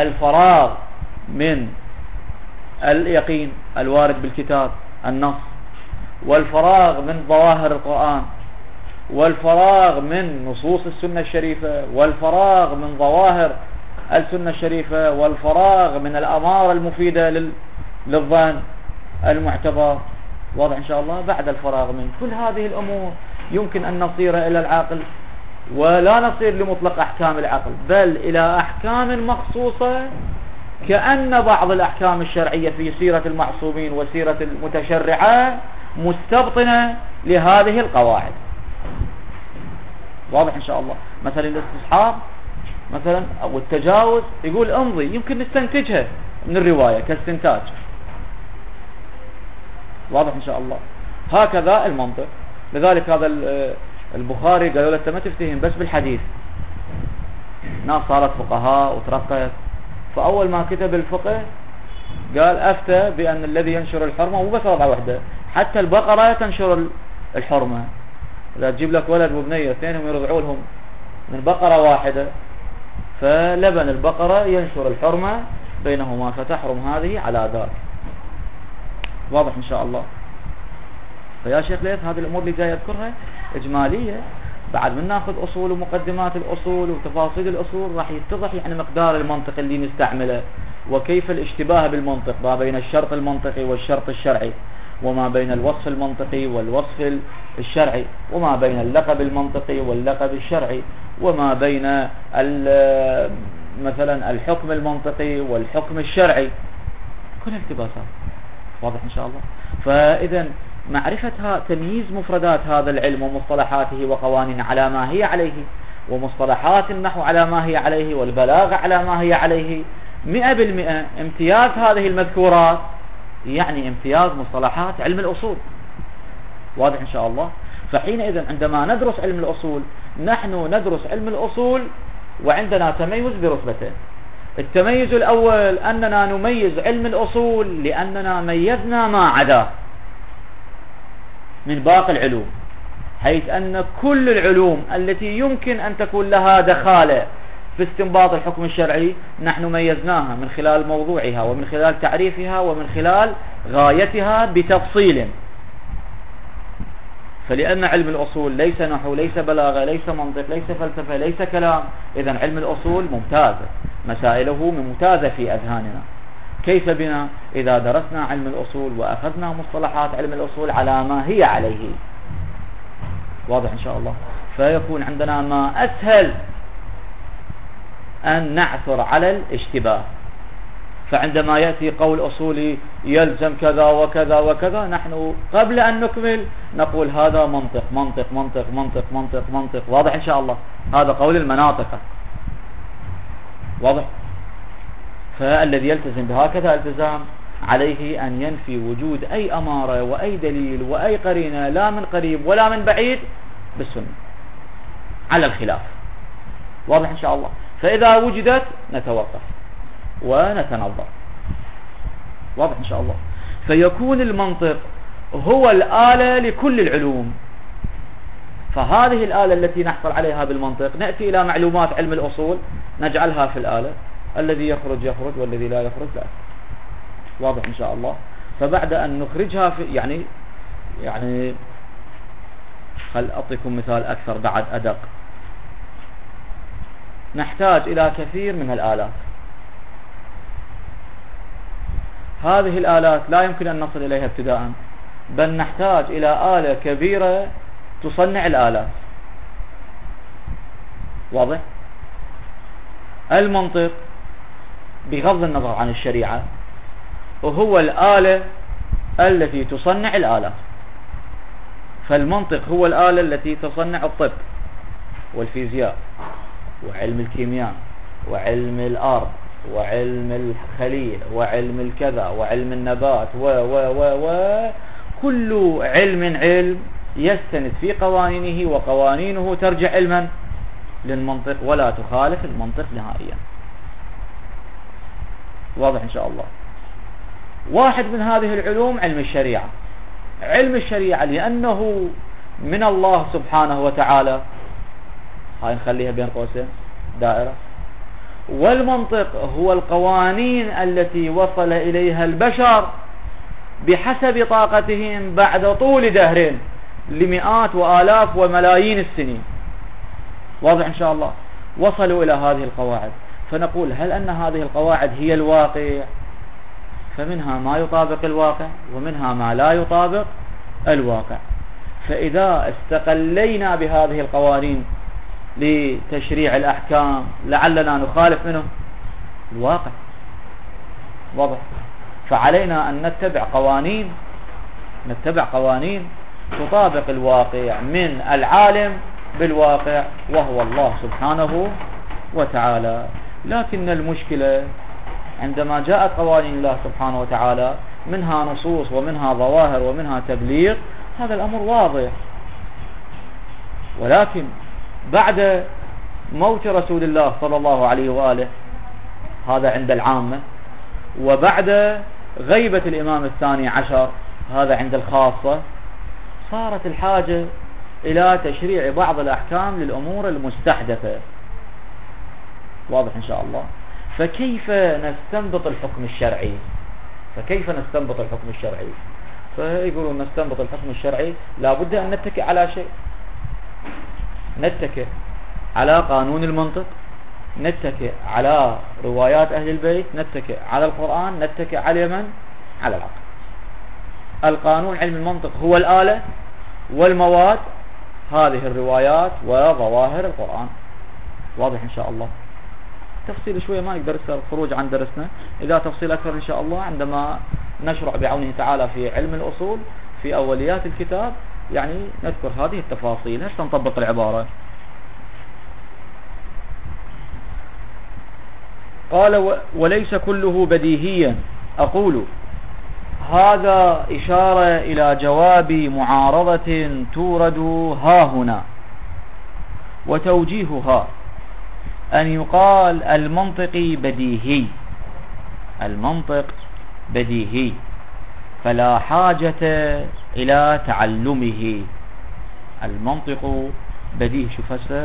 الفراغ من اليقين الوارد بالكتاب النص، والفراغ من ظواهر القرآن، والفراغ من نصوص السنة الشريفة، والفراغ من ظواهر السنة الشريفة، والفراغ من الأمارة المفيدة للظن المعتبر. واضح إن شاء الله. بعد الفراغ من كل هذه الأمور يمكن أن نصير إلى العقل، ولا نصير لمطلق أحكام العقل، بل إلى أحكام مخصوصة، كأن بعض الأحكام الشرعية في سيرة المعصومين وسيرة المتشرعة مستبطنة لهذه القواعد. واضح إن شاء الله. مثلا الاستصحاب مثلا أو التجاوز، يقول امضي، يمكن نستنتجها من الرواية كاستنتاج. واضح إن شاء الله. هكذا المنطق. لذلك هذا البخاري قالوا له أنت ما تفتهم بس بالحديث. ناس صارت فقهاء وترقت، فأول ما كتب الفقه قال أفتى بأن الذي ينشر الحرمة مو بس رضعة واحدة، حتى البقرة تنشر الحرمة. إذا تجيب لك ولد وبنية اثنينهم يرضعوا لهم من بقرة واحدة، فلبن البقرة ينشر الحرمة بينهما، فتحرم هذه على ذاك. واضح إن شاء الله. فيا شيخ ليث هذه الأمور اللي جاي أذكرها إجمالية، بعد من ناخذ أصول ومقدمات الأصول وتفاصيل الأصول راح يتضح يعني مقدار المنطق اللي نستعمله، وكيف الاشتباه بالمنطق ما بين الشرط المنطقي والشرط الشرعي، وما بين الوصف المنطقي والوصف الشرعي، وما بين اللقب المنطقي واللقب الشرعي، وما بين مثلا الحكم المنطقي والحكم الشرعي، كل التباسات. واضح إن شاء الله. فإذا معرفتها تمييز مفردات هذا العلم ومصطلحاته وقوانين على ما هي عليه، ومصطلحات النحو على ما هي عليه، والبلاغة على ما هي عليه، 100% امتياز هذه المذكورات يعني امتياز مصطلحات علم الأصول. واضح إن شاء الله. فحينئذ عندما ندرس علم الأصول نحن ندرس علم الأصول وعندنا تميز برتبتين. التميز الأول أننا نميز علم الأصول لأننا ميزنا ما عداه من باقي العلوم، حيث أن كل العلوم التي يمكن أن تكون لها دخالة في استنباط الحكم الشرعي نحن ميزناها من خلال موضوعها ومن خلال تعريفها ومن خلال غايتها بتفصيل. فلأن علم الأصول ليس نحو، ليس بلاغة، ليس منطق، ليس فلسفة، ليس كلام، إذن علم الأصول ممتازة، مسائله ممتازة في أذهاننا. كيف بنا إذا درسنا علم الأصول وأخذنا مصطلحات علم الأصول على ما هي عليه؟ واضح إن شاء الله. فيكون عندنا ما أسهل أن نعثر على الاشتباه. فعندما يأتي قول أصولي يلزم كذا وكذا وكذا، نحن قبل أن نكمل نقول هذا منطق منطق منطق منطق منطق منطق. واضح إن شاء الله. هذا قول المناطق. واضح. فالذي يلتزم بهكذا التزام عليه أن ينفي وجود أي أمارة وأي دليل وأي قرينة لا من قريب ولا من بعيد بالسنة على الخلاف. واضح إن شاء الله. فإذا وجدت نتوقف ونتنظر. واضح إن شاء الله. فيكون المنطق هو الآلة لكل العلوم. فهذه الآلة التي نحصل عليها بالمنطق نأتي إلى معلومات علم الأصول نجعلها في الآلة، الذي يخرج يخرج والذي لا يخرج لا. واضح إن شاء الله. فبعد أن نخرجها في يعني خل أعطيكم مثال أكثر بعد أدق. نحتاج إلى كثير من الآلات. هذه الآلات لا يمكن أن نصل إليها ابتداء، بل نحتاج إلى آلة كبيرة تصنع الآلات. واضح. المنطق بغض النظر عن الشريعة وهو الآلة التي تصنع الآلات. فالمنطق هو الآلة التي تصنع الطب والفيزياء وعلم الكيمياء وعلم الأرض وعلم الخلية وعلم الكذا وعلم النبات كل علم يستند في قوانينه، وقوانينه ترجع علما للمنطق ولا تخالف المنطق نهائيا. واضح إن شاء الله. واحد من هذه العلوم علم الشريعة. علم الشريعة لأنه من الله سبحانه وتعالى، هاي نخليها بين قوسين دائرة. والمنطق هو القوانين التي وصل إليها البشر بحسب طاقتهم بعد طول دهر لمئات وآلاف وملايين السنين. واضح إن شاء الله؟ وصلوا إلى هذه القواعد، فنقول هل أن هذه القواعد هي الواقع؟ فمنها ما يطابق الواقع ومنها ما لا يطابق الواقع. فإذا استقلينا بهذه القوانين لتشريع الأحكام لعلنا نخالف منه الواقع. واضح؟ فعلينا أن نتبع قوانين تطابق الواقع من العالم بالواقع وهو الله سبحانه وتعالى. لكن المشكلة عندما جاءت قوانين الله سبحانه وتعالى منها نصوص ومنها ظواهر ومنها تبليغ، هذا الأمر واضح. ولكن بعد موت رسول الله صلى الله عليه وآله، هذا عند العامة، وبعد غيبة الإمام الثاني عشر، هذا عند الخاصة، صارت الحاجة إلى تشريع بعض الأحكام للأمور المستحدثة. واضح إن شاء الله؟ فكيف نستنبط الحكم الشرعي؟ فيقولون نستنبط الحكم الشرعي لابد أن نتكئ على شيء، نتكئ على قانون المنطق، نتكئ على روايات أهل البيت، نتكئ على القرآن، نتكئ على من؟ على العقل. القانون علم المنطق هو الآلة، والمواد هذه الروايات وظواهر القرآن. واضح إن شاء الله؟ تفصيل شوية ما نقدر الخروج عن درسنا، إذا تفصيل أكثر إن شاء الله عندما نشرع بعونه تعالى في علم الأصول في أوليات الكتاب، يعني نذكر هذه التفاصيل. هل نطبق العبارة؟ قال وليس كله بديهيا. أقول هذا إشارة إلى جواب معارضة تورد ها هنا، وتوجيهها أن يقال المنطق بديهي فلا حاجة إلى تعلمه. المنطق بديهي، شوف هسه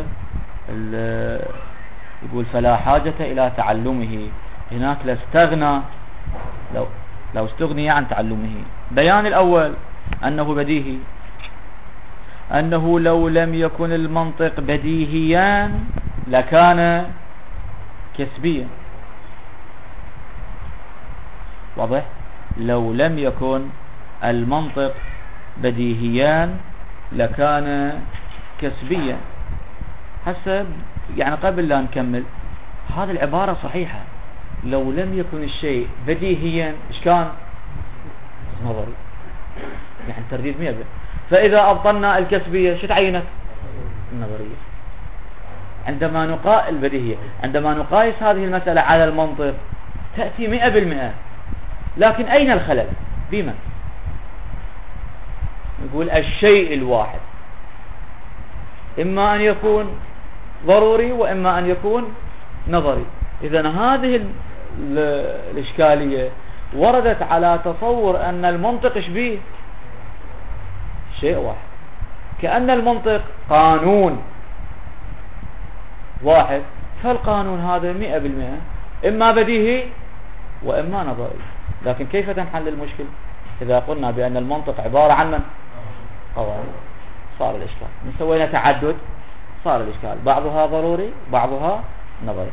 يقول فلا حاجة إلى تعلمه، هناك لاستغنى لو استغني عن تعلمه. بيان الأول أنه بديهي، أنه لو لم يكن المنطق بديهيا لكان كسبيا. واضح؟ لو لم يكن المنطق بديهيا لكان كسبيا. حسب يعني قبل لا نكمل، هذه العبارة صحيحة. لو لم يكن الشيء بديهيا إيش كان؟ نظري، يعني ترديد 100%. فإذا أبطلنا الكسبية شو تعينت؟ النظرية. عندما نقايس البديهية، عندما نقايس هذه المسألة على المنطق تأتي 100%. لكن أين الخلل؟ بمن؟ نقول الشيء الواحد إما أن يكون ضروري وإما أن يكون نظري. إذن هذه الإشكالية وردت على تصور أن المنطق شبيه شيء واحد، كأن المنطق قانون واحد، فالقانون هذا 100% إما بديهي وإما نظري. لكن كيف تنحل المشكلة إذا قلنا بأن المنطق عبارة عن من؟ قوانين. صار الإشكال، من سوينا تعدد صار الإشكال، بعضها ضروري بعضها نظري.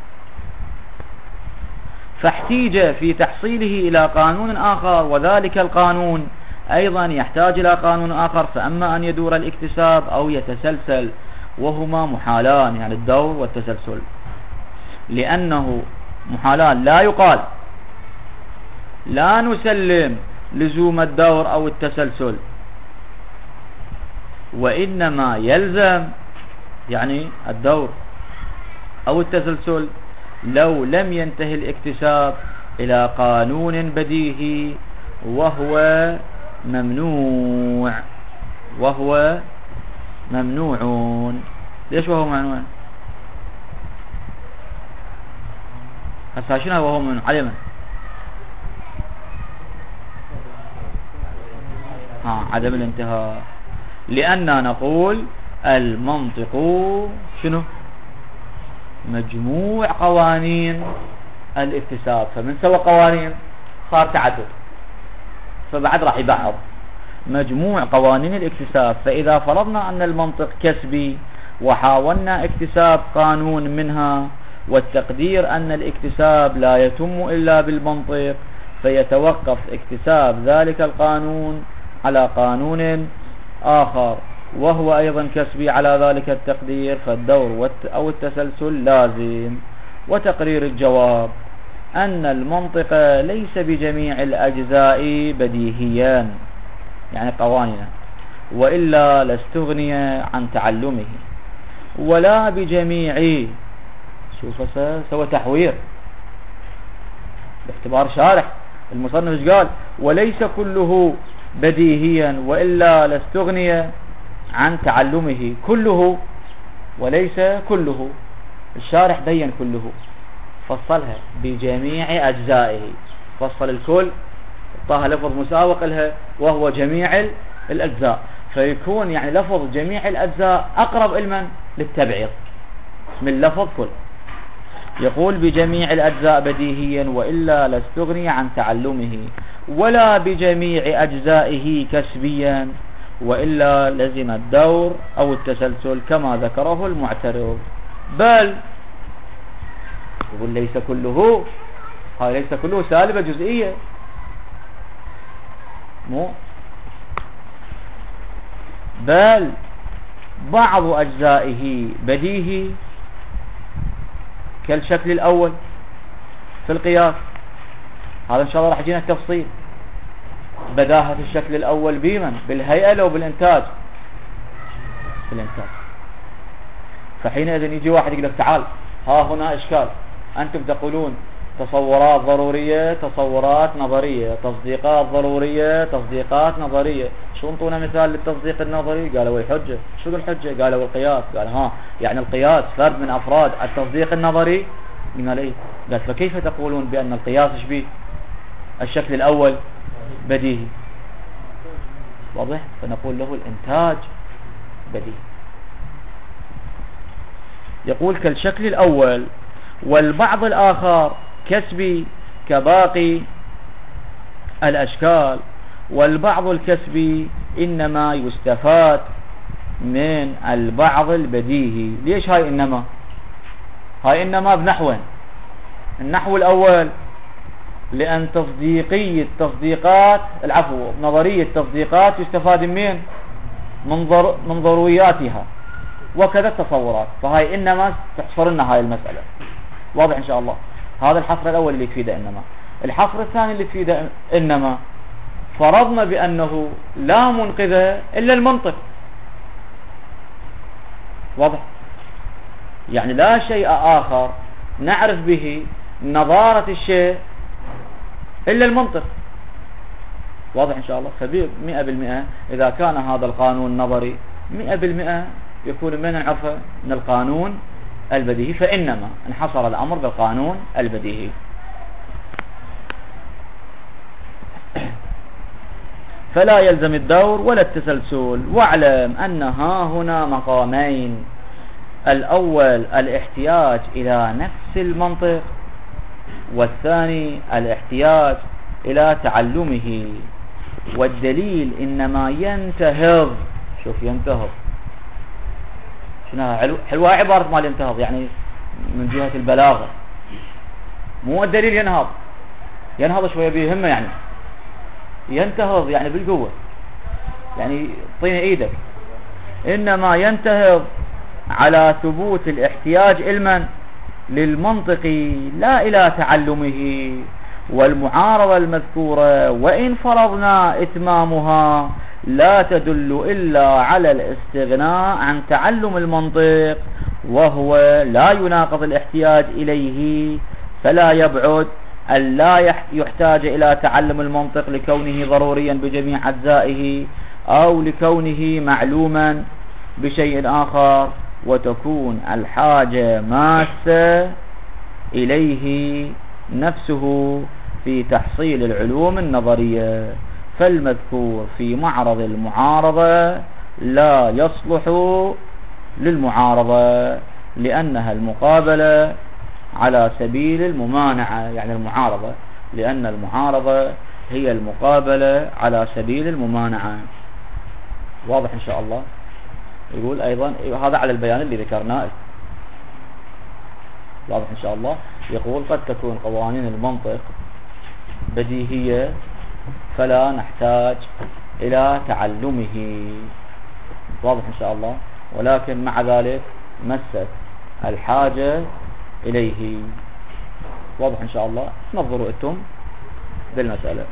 فاحتيج في تحصيله إلى قانون آخر، وذلك القانون أيضا يحتاج إلى قانون آخر، فأما أن يدور الاكتساب أو يتسلسل، وهما محالان، يعني الدور والتسلسل، لأنه محالان. لا يقال لا نسلم لزوم الدور أو التسلسل، وإنما يلزم يعني الدور أو التسلسل لو لم ينتهي الاكتساب إلى قانون بديهي وهو ممنوع. ليش وهو ممنوع؟ هسه شنو وهو ممنوع؟ على من؟ عدم الانتهاء. لأننا نقول المنطق شنو؟ مجموع قوانين الاكتساب، فمن سوى قوانين صار تعدد، فبعد راح يبعض مجموع قوانين الاكتساب. فإذا فرضنا أن المنطق كسبي وحاولنا اكتساب قانون منها، والتقدير أن الاكتساب لا يتم إلا بالمنطق، فيتوقف اكتساب ذلك القانون على قانون آخر وهو أيضا كسبي على ذلك التقدير، فالدور أو التسلسل لازم. وتقرير الجواب أن المنطق ليس بجميع الأجزاء بديهيا، يعني قوانين، وإلا لاستغني عن تعلمه، ولا بجميع، شوف سوى تحوير باختبار شارح المصنف قال وليس كله بديهيا وإلا لاستغني عن تعلمه. كله وليس كله، الشارح بين كله، فصلها بجميع أجزائه، فصل الكل، طه لفظ مساوق لها وهو جميع الأجزاء، فيكون يعني لفظ جميع الأجزاء أقرب علما للتبعيض من لفظ كل. يقول بجميع الأجزاء بديهيا وإلا لاستغني عن تعلمه، ولا بجميع أجزائه كسبيا وإلا لزم الدور أو التسلسل كما ذكره المعترض. بل يقول ليس كله، هاي ليس كله سالبة جزئية، مو بل بعض أجزائه بديهي كالشكل الأول في القياس. هذا إن شاء الله راح يجينا التفصيل. بداهة الشكل الأول بمن؟ بالهيئة لو بالإنتاج؟ بالإنتاج. فحينئذ يجي واحد يقول لك تعال ها هنا إشكال، أنتم تقولون تصورات ضرورية، تصورات نظرية، تصديقات ضرورية، تصديقات نظرية. شو انطونا مثال للتصديق النظري؟ قالوا الحجة. شو الحجة؟ قالوا القياس. قال ها يعني القياس فرد من أفراد التصديق النظري؟ قلنا ليه؟ قال فكيف تقولون بأن القياس به الشكل الأول بديهي؟ واضح؟ فنقول له الإنتاج بديهي. يقول كالشكل الأول، والبعض الآخر كسبي كباقي الأشكال، والبعض الكسبي إنما يستفاد من البعض البديهي. ليش هاي إنما؟ هاي إنما بنحوين. النحو الأول لأن تصديقية التصديقات، العفو نظرية التصديقات يستفاد من ضرورياتها، وكذا التصورات. فهاي إنما تحصر لنا هاي المسألة. واضح إن شاء الله؟ هذا الحصر الأول اللي يفيده إنما. الحصر الثاني اللي يفيده إنما فرضنا بأنه لا منقذ إلا المنطق. واضح؟ يعني لا شيء آخر نعرف به نظارة الشيء إلا المنطق. واضح إن شاء الله؟ فبير 100% إذا كان هذا القانون نظري 100% يكون من نعرفه من القانون البديهي، فإنما انحصر الأمر بالقانون البديهي. فلا يلزم الدور ولا التسلسل. واعلم أن ها هنا مقامين: الأول الاحتياج إلى نفس المنطق، والثاني الاحتياج إلى تعلمه. والدليل إنما ينتهض. شوف ينتهض شنو حلوة عبارة مال ينتهض، يعني من جهة البلاغة. مو الدليل ينهض، ينهض شوية بيهمه، يعني ينتهض يعني بالقوة، يعني طيني ايدك. انما ينتهض على ثبوت الاحتياج علما للمنطق لا الى تعلمه. والمعارضة المذكورة وان فرضنا اتمامها لا تدل الا على الاستغناء عن تعلم المنطق، وهو لا يناقض الاحتياج اليه، فلا يبعد أن لا يحتاج إلى تعلم المنطق لكونه ضروريا بجميع أجزائه أو لكونه معلوما بشيء آخر، وتكون الحاجة ماسة إليه نفسه في تحصيل العلوم النظرية. فالمذكور في معرض المعارضة لا يصلح للمعارضة لأنها المقابلة على سبيل الممانعة، يعني المعارضة، لأن المعارضة هي المقابلة على سبيل الممانعة. واضح إن شاء الله. يقول أيضا هذا على البيان اللي ذكرناه. واضح إن شاء الله. يقول قد تكون قوانين المنطق بديهية فلا نحتاج إلى تعلمه. واضح إن شاء الله. ولكن مع ذلك مست الحاجة إليه. واضح إن شاء الله. نظروا أنتم بالمسألة.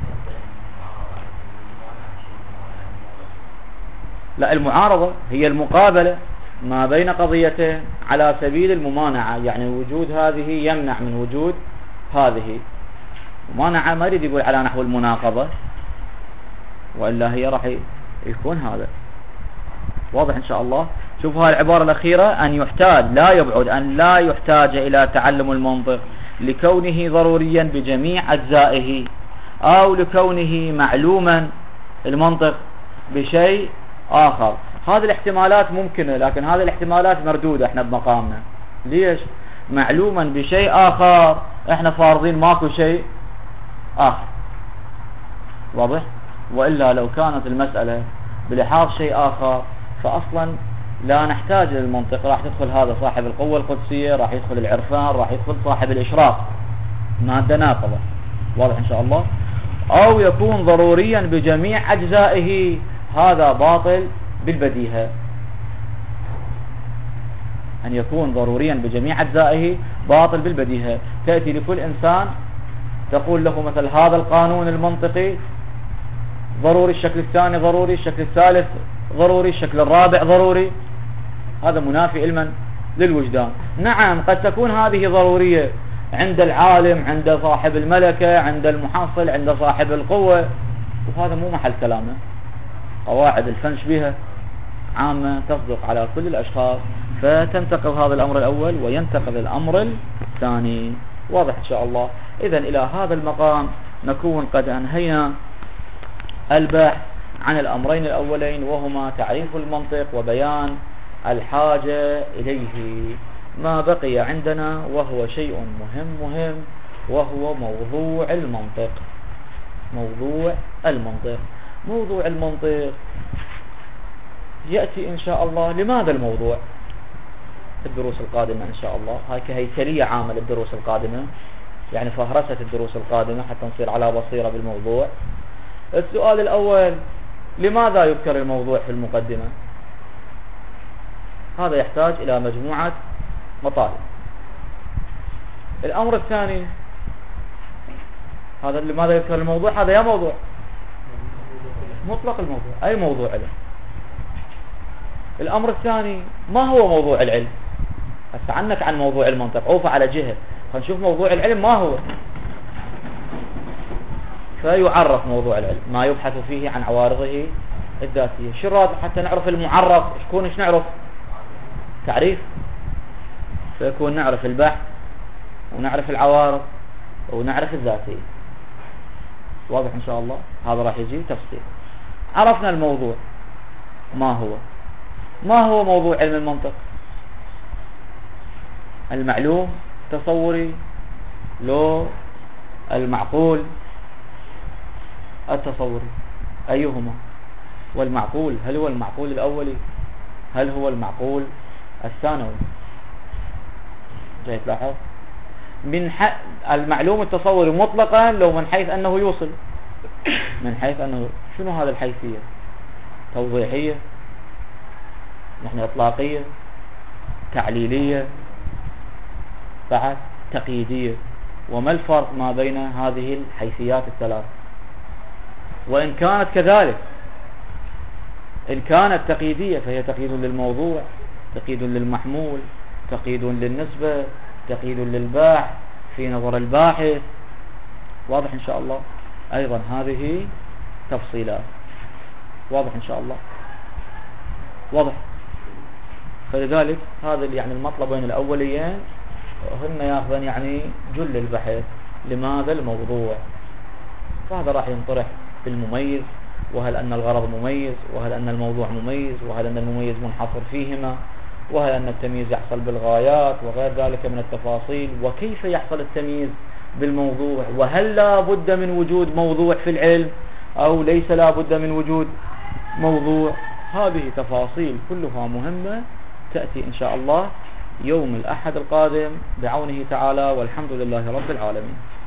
لا، المعارضة هي المقابلة ما بين قضيتين على سبيل الممانعة، يعني وجود هذه يمنع من وجود هذه. ممانعة ما يريد يقول على نحو المناقضة، وإلا هي راح يكون هذا. واضح إن شاء الله. شوفوا هاي العبارة الأخيرة، أن يحتاج لا يبعد أن لا يحتاج إلى تعلم المنطق لكونه ضروريا بجميع أجزائه، أو لكونه معلوما المنطق بشيء آخر. هذه الاحتمالات ممكنة، لكن هذه الاحتمالات مردودة احنا بمقامنا. ليش؟ معلوما بشيء آخر، احنا فارضين ماكو شيء آخر. واضح؟ وإلا لو كانت المسألة بلحاظ شيء آخر فأصلا لا نحتاج للمنطق. راح تدخل هذا صاحب القوة القدسية، راح يدخل العرفان، راح يدخل صاحب الإشراق، مادة ناقضة. واضح إن شاء الله. أو يكون ضروريا بجميع أجزائه، هذا باطل بالبديهة. أن يكون ضروريا بجميع أجزائه باطل بالبديهة. تأتي لكل إنسان تقول له مثل هذا القانون المنطقي ضروري، الشكل الثاني ضروري، الشكل الثالث ضروري، الشكل الرابع ضروري. هذا منافي علما للوجدان. نعم قد تكون هذه ضرورية عند العالم، عند صاحب الملكة، عند المحصل، عند صاحب القوة، وهذا مو محل كلامنا. قواعد الفنش بها عامة تصدق على كل الأشخاص، فتنتقل هذا الأمر الأول وينتقل الأمر الثاني. واضح إن شاء الله. إذن إلى هذا المقام نكون قد أنهينا البحث عن الأمرين الأولين، وهما تعريف المنطق وبيان الحاجة إليه. ما بقي عندنا وهو شيء مهم، وهو موضوع المنطق. موضوع المنطق يأتي إن شاء الله. لماذا الموضوع؟ الدروس القادمة إن شاء الله. هاي كهيكلية عامة للدروس القادمة، يعني فهرسة الدروس القادمة حتى نصير على بصيرة بالموضوع. السؤال الأول، لماذا يذكر الموضوع في المقدمة؟ هذا يحتاج إلى مجموعة مطالب. الأمر الثاني، هذا لماذا يذكر الموضوع؟ هذا يا موضوع مطلق الموضوع، أي موضوع علم. الأمر الثاني، ما هو موضوع العلم؟ هسه عنك عن موضوع المنطق، عوفة على جهة، فنشوف موضوع العلم ما هو. فيعرف موضوع العلم ما يبحث فيه عن عوارضه الذاتية. شراد حتى نعرف المعرف، ايش نعرف؟ تعريف. فيكون نعرف البحث ونعرف العوارض ونعرف الذاتية. واضح إن شاء الله. هذا راح يجي تفصيل. عرفنا الموضوع ما هو موضوع علم المنطق؟ المعلوم تصوري، لو المعقول التصوري، أيهما؟ والمعقول هل هو المعقول الأولي؟ هل هو المعقول الثانوي؟ جاي تلاحظ من المعلوم التصوري مطلقا، لو من حيث أنه يوصل، من حيث أنه شنو هذا الحيثية؟ توضيحية، نحن إطلاقية، تعليلية، بعد تقييدية. وما الفرق ما بين هذه الحيثيات الثلاث؟ وإن كانت كذلك، إن كانت تقييدية فهي تقييد للموضوع، تقييد للمحمول، تقييد للنسبة، تقييد للباحث في نظر الباحث. واضح إن شاء الله. أيضا هذه تفصيلات. واضح إن شاء الله. واضح. فلذلك هذا يعني المطلبين الأوليين هن ياخذن يعني جل البحث. لماذا الموضوع؟ فهذا راح ينطرح بالمميز، وهل أن الغرض مميز، وهل أن الموضوع مميز، وهل أن المميز منحصر فيهما، وهل أن التمييز يحصل بالغايات وغير ذلك من التفاصيل، وكيف يحصل التمييز بالموضوع، وهل لا بد من وجود موضوع في العلم أو ليس لا بد من وجود موضوع. هذه تفاصيل كلها مهمة تأتي إن شاء الله يوم الأحد القادم بعونه تعالى، والحمد لله رب العالمين.